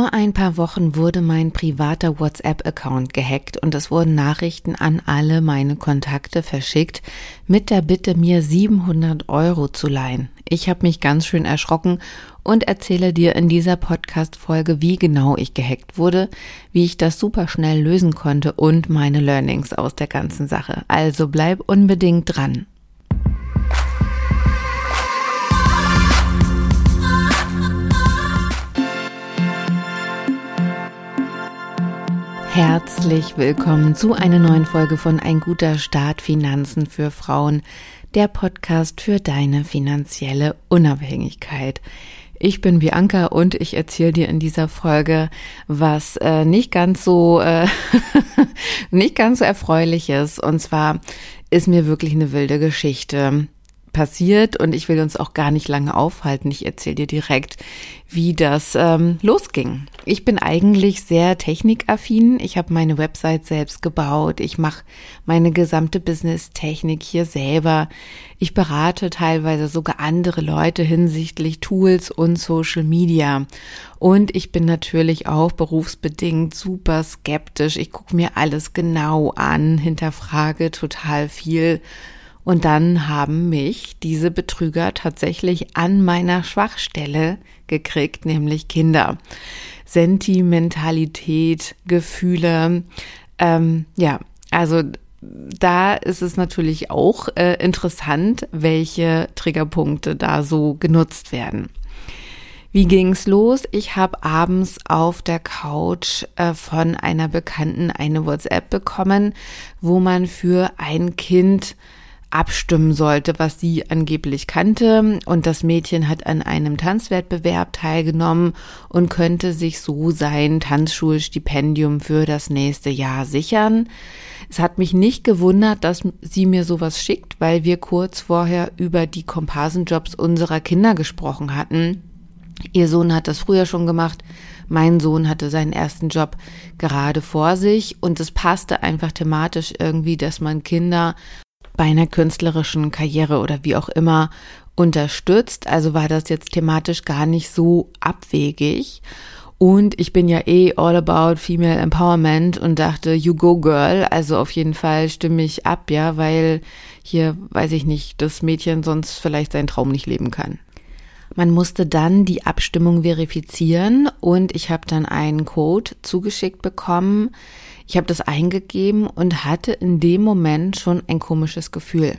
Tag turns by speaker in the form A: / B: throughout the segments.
A: Vor ein paar Wochen wurde mein privater WhatsApp-Account gehackt und es wurden Nachrichten an alle meine Kontakte verschickt mit der Bitte, mir 700 € zu leihen. Ich habe mich ganz schön erschrocken und erzähle dir in dieser Podcast-Folge, wie genau ich gehackt wurde, wie ich das super schnell lösen konnte und meine Learnings aus der ganzen Sache. Also bleib unbedingt dran. Herzlich willkommen zu einer neuen Folge von Ein guter Start Finanzen für Frauen, der Podcast für deine finanzielle Unabhängigkeit. Ich bin Bianca und ich erzähle dir in dieser Folge was nicht ganz so erfreulich ist. Und zwar ist mir wirklich eine wilde Geschichte passiert und ich will uns auch gar nicht lange aufhalten. Ich erzähle dir direkt, wie das losging. Ich bin eigentlich sehr technikaffin. Ich habe meine Website selbst gebaut. Ich mache meine gesamte Business-Technik hier selber. Ich berate teilweise sogar andere Leute hinsichtlich Tools und Social Media. Und ich bin natürlich auch berufsbedingt super skeptisch. Ich gucke mir alles genau an, hinterfrage total viel. Und dann haben mich diese Betrüger tatsächlich an meiner Schwachstelle gekriegt, nämlich Kinder. Sentimentalität, Gefühle, also da ist es natürlich auch interessant, welche Triggerpunkte da so genutzt werden. Wie ging's los? Ich habe abends auf der Couch von einer Bekannten eine WhatsApp bekommen, wo man für ein Kind abstimmen sollte, was sie angeblich kannte, und das Mädchen hat an einem Tanzwettbewerb teilgenommen und könnte sich so sein Tanzschulstipendium für das nächste Jahr sichern. Es hat mich nicht gewundert, dass sie mir sowas schickt, weil wir kurz vorher über die Komparsenjobs unserer Kinder gesprochen hatten. Ihr Sohn hat das früher schon gemacht, mein Sohn hatte seinen ersten Job gerade vor sich und es passte einfach thematisch irgendwie, dass man Kinder bei einer künstlerischen Karriere oder wie auch immer unterstützt. Also war das jetzt thematisch gar nicht so abwegig. Und ich bin ja all about Female Empowerment und dachte, you go girl. Also auf jeden Fall stimme ich ab, ja, weil hier, weiß ich nicht, das Mädchen sonst vielleicht seinen Traum nicht leben kann. Man musste dann die Abstimmung verifizieren und ich habe dann einen Code zugeschickt bekommen. Ich habe das eingegeben und hatte in dem Moment schon ein komisches Gefühl.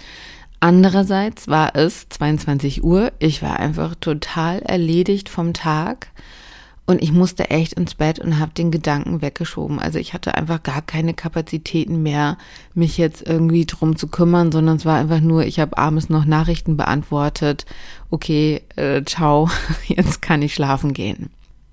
A: Andererseits war es 22 Uhr, ich war einfach total erledigt vom Tag und ich musste echt ins Bett und habe den Gedanken weggeschoben. Also ich hatte einfach gar keine Kapazitäten mehr, mich jetzt irgendwie drum zu kümmern, sondern es war einfach nur, ich habe abends noch Nachrichten beantwortet. Okay, ciao, jetzt kann ich schlafen gehen.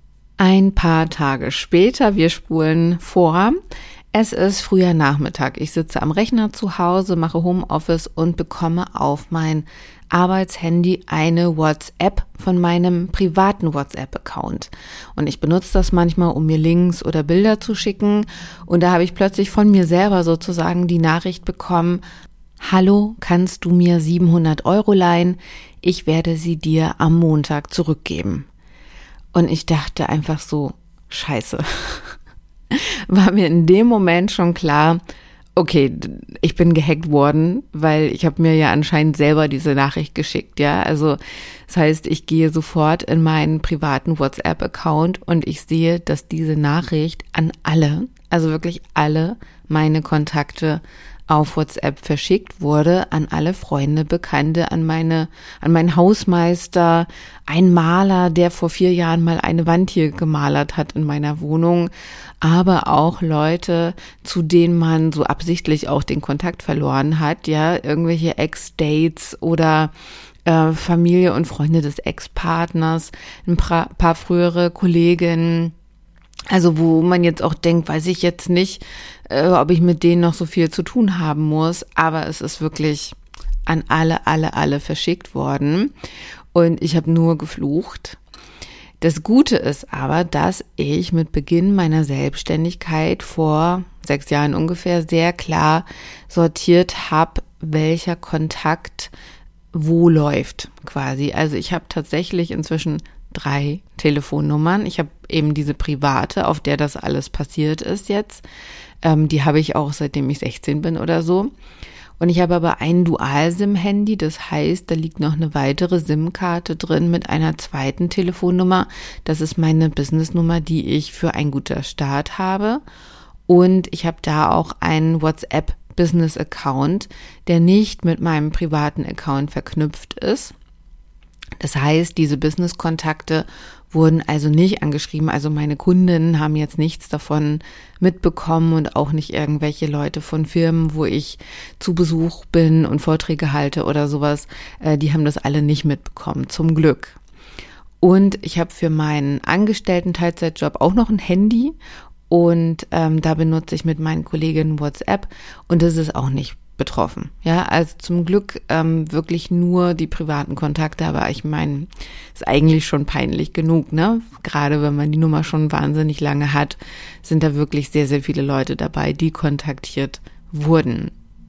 A: Ein paar Tage später, wir spulen vor, es ist früher Nachmittag. Ich sitze am Rechner zu Hause, mache Homeoffice und bekomme auf mein Arbeitshandy eine WhatsApp von meinem privaten WhatsApp-Account. Und ich benutze das manchmal, um mir Links oder Bilder zu schicken. Und da habe ich plötzlich von mir selber sozusagen die Nachricht bekommen: Hallo, kannst du mir 700 € leihen? Ich werde sie dir am Montag zurückgeben. Und ich dachte einfach so, scheiße. War mir in dem Moment schon klar, okay, ich bin gehackt worden, weil ich habe mir ja anscheinend selber diese Nachricht geschickt, ja. Also das heißt, ich gehe sofort in meinen privaten WhatsApp-Account und ich sehe, dass diese Nachricht an alle, also wirklich alle meine Kontakte auf WhatsApp verschickt wurde, an alle Freunde, Bekannte, an meinen Hausmeister, ein Maler, der vor 4 Jahren mal eine Wand hier gemalert hat in meiner Wohnung, aber auch Leute, zu denen man so absichtlich auch den Kontakt verloren hat, ja, irgendwelche Ex-Dates oder Familie und Freunde des Ex-Partners, ein paar frühere Kolleginnen. Also wo man jetzt auch denkt, weiß ich jetzt nicht, ob ich mit denen noch so viel zu tun haben muss, aber es ist wirklich an alle verschickt worden und ich habe nur geflucht. Das Gute ist aber, dass ich mit Beginn meiner Selbstständigkeit vor 6 Jahren ungefähr sehr klar sortiert habe, welcher Kontakt wo läuft quasi. Also ich habe tatsächlich inzwischen 3 Telefonnummern. Ich habe eben diese private, auf der das alles passiert ist jetzt. Die habe ich auch seitdem ich 16 bin oder so. Und ich habe aber ein Dual-SIM-Handy, das heißt, da liegt noch eine weitere SIM-Karte drin mit einer zweiten Telefonnummer. Das ist meine Business-Nummer, die ich für ein guter Start habe. Und ich habe da auch einen WhatsApp-Business-Account, der nicht mit meinem privaten Account verknüpft ist. Das heißt, diese Business-Kontakte wurden also nicht angeschrieben. Also meine Kundinnen haben jetzt nichts davon mitbekommen und auch nicht irgendwelche Leute von Firmen, wo ich zu Besuch bin und Vorträge halte oder sowas. Die haben das alle nicht mitbekommen, zum Glück. Und ich habe für meinen Angestellten-Teilzeitjob auch noch ein Handy und da benutze ich mit meinen Kolleginnen WhatsApp und das ist auch nicht betroffen. Ja, also zum Glück wirklich nur die privaten Kontakte, aber ich meine, ist eigentlich schon peinlich genug, ne? Gerade wenn man die Nummer schon wahnsinnig lange hat, sind da wirklich sehr, sehr viele Leute dabei, die kontaktiert wurden.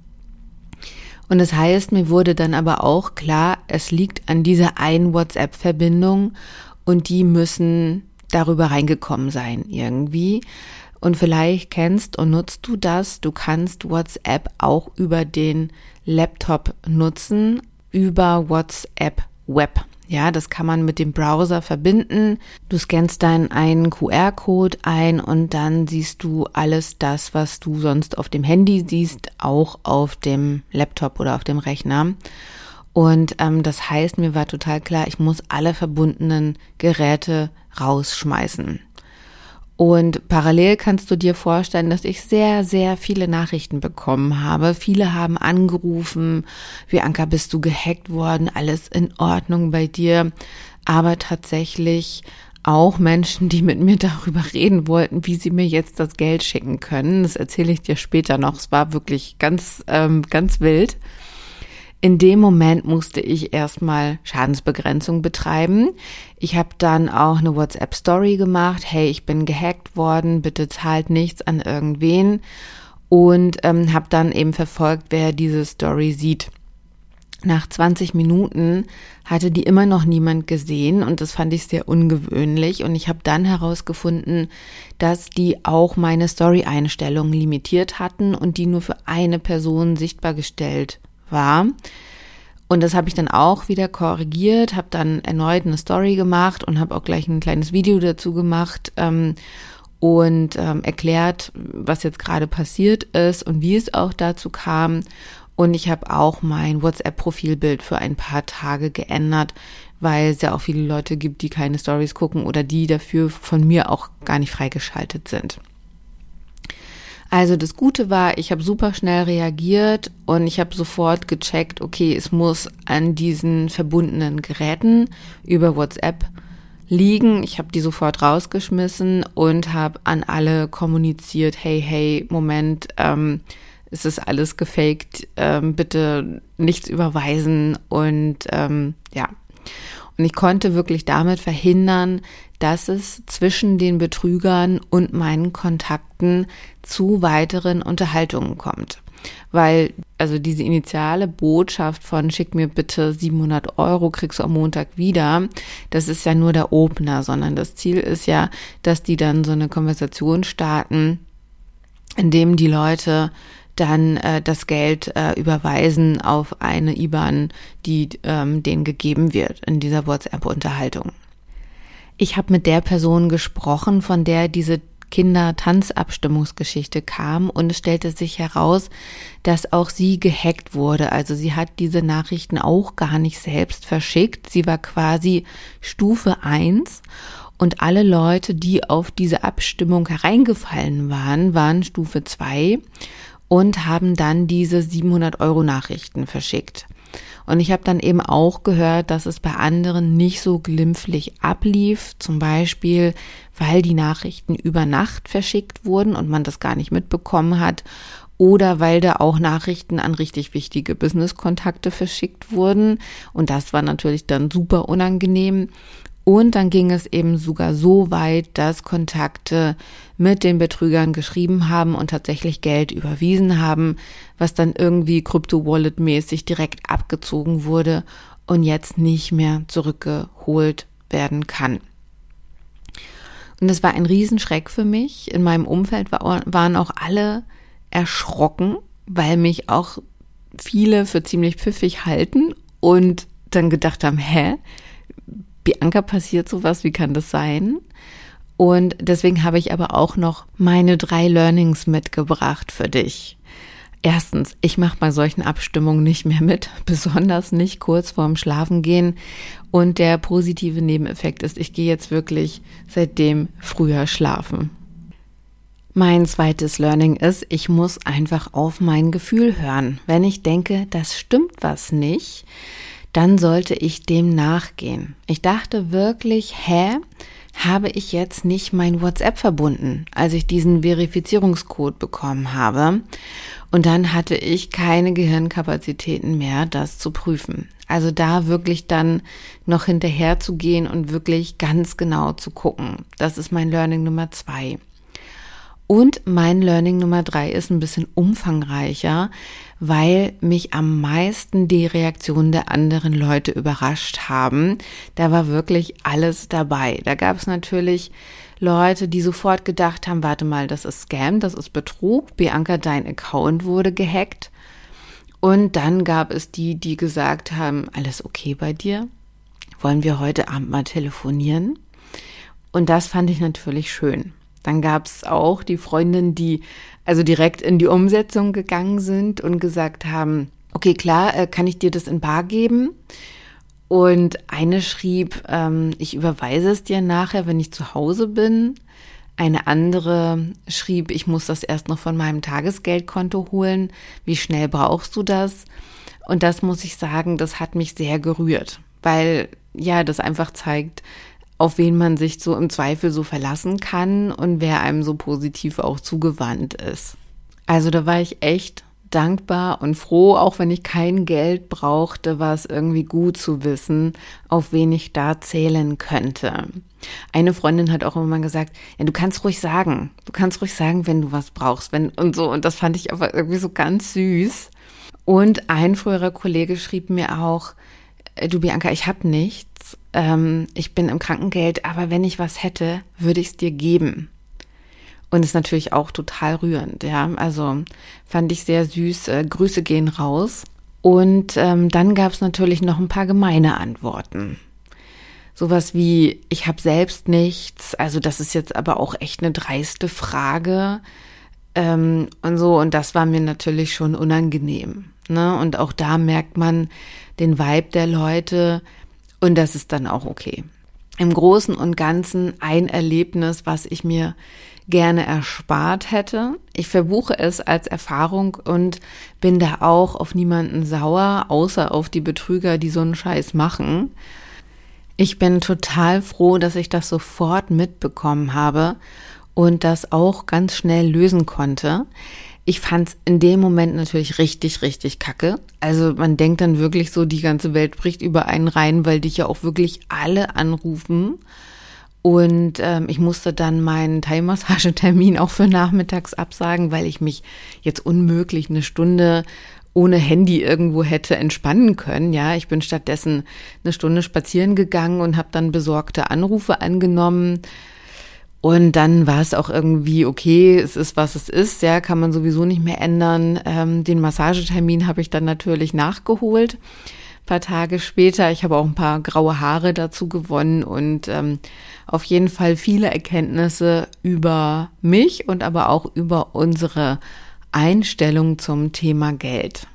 A: Und das heißt, mir wurde dann aber auch klar, es liegt an dieser einen WhatsApp-Verbindung und die müssen darüber reingekommen sein irgendwie. Und vielleicht kennst und nutzt du das. Du kannst WhatsApp auch über den Laptop nutzen, über WhatsApp Web. Ja, das kann man mit dem Browser verbinden. Du scannst dann einen QR-Code ein und dann siehst du alles das, was du sonst auf dem Handy siehst, auch auf dem Laptop oder auf dem Rechner. Und das heißt, mir war total klar, ich muss alle verbundenen Geräte rausschmeißen. Und parallel kannst du dir vorstellen, dass ich sehr, sehr viele Nachrichten bekommen habe. Viele haben angerufen, Bianca, bist du gehackt worden? Alles in Ordnung bei dir? Aber tatsächlich auch Menschen, die mit mir darüber reden wollten, wie sie mir jetzt das Geld schicken können. Das erzähle ich dir später noch. Es war wirklich ganz wild. In dem Moment musste ich erstmal Schadensbegrenzung betreiben. Ich habe dann auch eine WhatsApp-Story gemacht. Hey, ich bin gehackt worden, bitte zahlt nichts an irgendwen. Und habe dann eben verfolgt, wer diese Story sieht. Nach 20 Minuten hatte die immer noch niemand gesehen und das fand ich sehr ungewöhnlich. Und ich habe dann herausgefunden, dass die auch meine Story-Einstellungen limitiert hatten und die nur für eine Person sichtbar gestellt war. Und das habe ich dann auch wieder korrigiert, habe dann erneut eine Story gemacht und habe auch gleich ein kleines Video dazu gemacht und erklärt, was jetzt gerade passiert ist und wie es auch dazu kam. Und ich habe auch mein WhatsApp-Profilbild für ein paar Tage geändert, weil es ja auch viele Leute gibt, die keine Stories gucken oder die dafür von mir auch gar nicht freigeschaltet sind. Also das Gute war, ich habe super schnell reagiert und ich habe sofort gecheckt, okay, es muss an diesen verbundenen Geräten über WhatsApp liegen. Ich habe die sofort rausgeschmissen und habe an alle kommuniziert, hey, Moment, es ist alles gefaked, bitte nichts überweisen und ja. Und ich konnte wirklich damit verhindern, dass es zwischen den Betrügern und meinen Kontakten zu weiteren Unterhaltungen kommt. Weil, also diese initiale Botschaft von schick mir bitte 700 €, kriegst du am Montag wieder, das ist ja nur der Opener, sondern das Ziel ist ja, dass die dann so eine Konversation starten, in dem die Leute dann das Geld überweisen auf eine IBAN, die denen gegeben wird in dieser WhatsApp-Unterhaltung. Ich habe mit der Person gesprochen, von der diese Kinder-Tanzabstimmungsgeschichte kam und es stellte sich heraus, dass auch sie gehackt wurde. Also sie hat diese Nachrichten auch gar nicht selbst verschickt. Sie war quasi Stufe 1 und alle Leute, die auf diese Abstimmung hereingefallen waren, waren Stufe 2 und haben dann diese 700 € Nachrichten verschickt. Und ich habe dann eben auch gehört, dass es bei anderen nicht so glimpflich ablief, zum Beispiel, weil die Nachrichten über Nacht verschickt wurden und man das gar nicht mitbekommen hat oder weil da auch Nachrichten an richtig wichtige Business-Kontakte verschickt wurden und das war natürlich dann super unangenehm. Und dann ging es eben sogar so weit, dass Kontakte mit den Betrügern geschrieben haben und tatsächlich Geld überwiesen haben, was dann irgendwie Crypto-Wallet-mäßig direkt abgezogen wurde und jetzt nicht mehr zurückgeholt werden kann. Und das war ein Riesenschreck für mich. In meinem Umfeld waren auch alle erschrocken, weil mich auch viele für ziemlich pfiffig halten und dann gedacht haben, Bianca, passiert sowas, wie kann das sein? Und deswegen habe ich aber auch noch meine 3 Learnings mitgebracht für dich. Erstens, ich mache bei solchen Abstimmungen nicht mehr mit, besonders nicht kurz vorm Schlafengehen. Und der positive Nebeneffekt ist, ich gehe jetzt wirklich seitdem früher schlafen. Mein zweites Learning ist, ich muss einfach auf mein Gefühl hören. Wenn ich denke, das stimmt was nicht, dann sollte ich dem nachgehen. Ich dachte wirklich, habe ich jetzt nicht mein WhatsApp verbunden, als ich diesen Verifizierungscode bekommen habe. Und dann hatte ich keine Gehirnkapazitäten mehr, das zu prüfen. Also da wirklich dann noch hinterher zu gehen und wirklich ganz genau zu gucken. Das ist mein Learning Nummer 2. Und mein Learning Nummer 3 ist ein bisschen umfangreicher, weil mich am meisten die Reaktionen der anderen Leute überrascht haben. Da war wirklich alles dabei. Da gab es natürlich Leute, die sofort gedacht haben, warte mal, das ist Scam, das ist Betrug. Bianca, dein Account wurde gehackt. Und dann gab es die gesagt haben, alles okay bei dir? Wollen wir heute Abend mal telefonieren? Und das fand ich natürlich schön. Dann gab es auch die Freundinnen, die also direkt in die Umsetzung gegangen sind und gesagt haben, okay, klar, kann ich dir das in bar geben? Und eine schrieb, ich überweise es dir nachher, wenn ich zu Hause bin. Eine andere schrieb, ich muss das erst noch von meinem Tagesgeldkonto holen. Wie schnell brauchst du das? Und das muss ich sagen, das hat mich sehr gerührt, weil ja, das einfach zeigt, auf wen man sich so im Zweifel so verlassen kann und wer einem so positiv auch zugewandt ist. Also da war ich echt dankbar und froh, auch wenn ich kein Geld brauchte, war es irgendwie gut zu wissen, auf wen ich da zählen könnte. Eine Freundin hat auch immer gesagt, ja, du kannst ruhig sagen, wenn du was brauchst, und so. Und das fand ich aber irgendwie so ganz süß. Und ein früherer Kollege schrieb mir auch, du Bianca, ich habe nichts. Ich bin im Krankengeld, aber wenn ich was hätte, würde ich es dir geben. Und ist natürlich auch total rührend, ja. Also fand ich sehr süß. Grüße gehen raus. Und dann gab es natürlich noch ein paar gemeine Antworten. Sowas wie, ich habe selbst nichts. Also das ist jetzt aber auch echt eine dreiste Frage. Und so. Und das war mir natürlich schon unangenehm. Ne? Und auch da merkt man den Vibe der Leute. Und das ist dann auch okay. Im Großen und Ganzen ein Erlebnis, was ich mir gerne erspart hätte. Ich verbuche es als Erfahrung und bin da auch auf niemanden sauer, außer auf die Betrüger, die so einen Scheiß machen. Ich bin total froh, dass ich das sofort mitbekommen habe und das auch ganz schnell lösen konnte. Ich fand es in dem Moment natürlich richtig, richtig kacke. Also man denkt dann wirklich so, die ganze Welt bricht über einen rein, weil dich ja auch wirklich alle anrufen. Und ich musste dann meinen Thai-Massagetermin auch für nachmittags absagen, weil ich mich jetzt unmöglich eine Stunde ohne Handy irgendwo hätte entspannen können. Ja, ich bin stattdessen eine Stunde spazieren gegangen und habe dann besorgte Anrufe angenommen. Und dann war es auch irgendwie okay, es ist, was es ist, ja, kann man sowieso nicht mehr ändern. Den Massagetermin habe ich dann natürlich nachgeholt, ein paar Tage später. Ich habe auch ein paar graue Haare dazu gewonnen und auf jeden Fall viele Erkenntnisse über mich und aber auch über unsere Einstellung zum Thema Geld.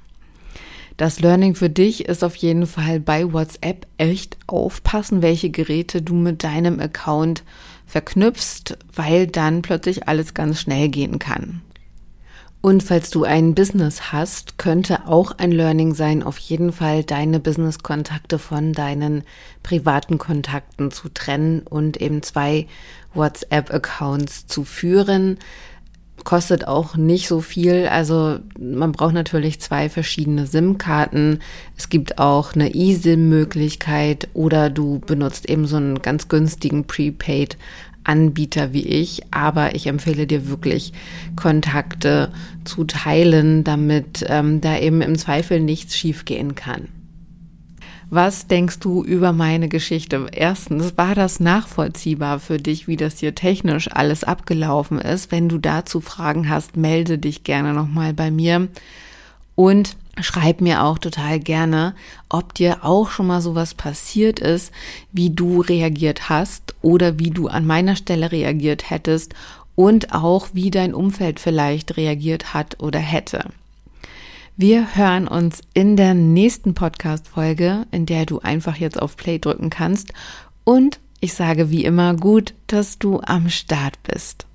A: Das Learning für dich ist auf jeden Fall bei WhatsApp echt aufpassen, welche Geräte du mit deinem Account verknüpfst, weil dann plötzlich alles ganz schnell gehen kann. Und falls du ein Business hast, könnte auch ein Learning sein, auf jeden Fall deine Business-Kontakte von deinen privaten Kontakten zu trennen und eben 2 WhatsApp-Accounts zu führen. Kostet auch nicht so viel, also man braucht natürlich 2 verschiedene SIM-Karten. Es gibt auch eine eSIM-Möglichkeit oder du benutzt eben so einen ganz günstigen Prepaid-Anbieter wie ich, aber ich empfehle dir wirklich, Kontakte zu teilen, damit da eben im Zweifel nichts schiefgehen kann. Was denkst du über meine Geschichte? Erstens, war das nachvollziehbar für dich, wie das hier technisch alles abgelaufen ist? Wenn du dazu Fragen hast, melde dich gerne nochmal bei mir und schreib mir auch total gerne, ob dir auch schon mal sowas passiert ist, wie du reagiert hast oder wie du an meiner Stelle reagiert hättest und auch wie dein Umfeld vielleicht reagiert hat oder hätte. Wir hören uns in der nächsten Podcast-Folge, in der du einfach jetzt auf Play drücken kannst. Und ich sage wie immer gut, dass du am Start bist.